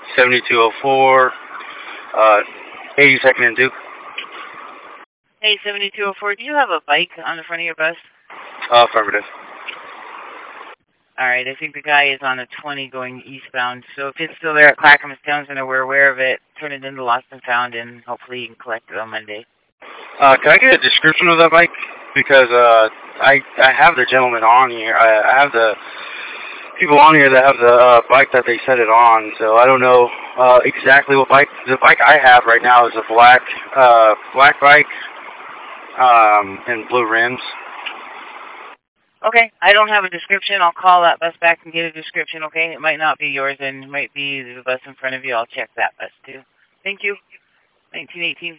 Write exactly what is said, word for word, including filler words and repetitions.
seventy-two oh four, uh, eighty-second and Duke. Hey, seventy-two oh four, do you have a bike on the front of your bus? Uh, affirmative. Alright, I think the guy is on a twenty going eastbound, so if it's still there at Clackamas Town Center, we're aware of it. Turn it into Lost and Found, and hopefully you can collect it on Monday. Uh, can I get a description of that bike? Because, uh, I, I have the gentleman on here. I, I have the people on here that have the, uh, bike that they set it on, so I don't know, uh, exactly what bike. The bike I have right now is a black, uh, black bike, um, and blue rims. Okay, I don't have a description. I'll call that bus back and get a description, okay? It might not be yours, and it might be the bus in front of you. I'll check that bus, too. Thank you. nineteen eighteen.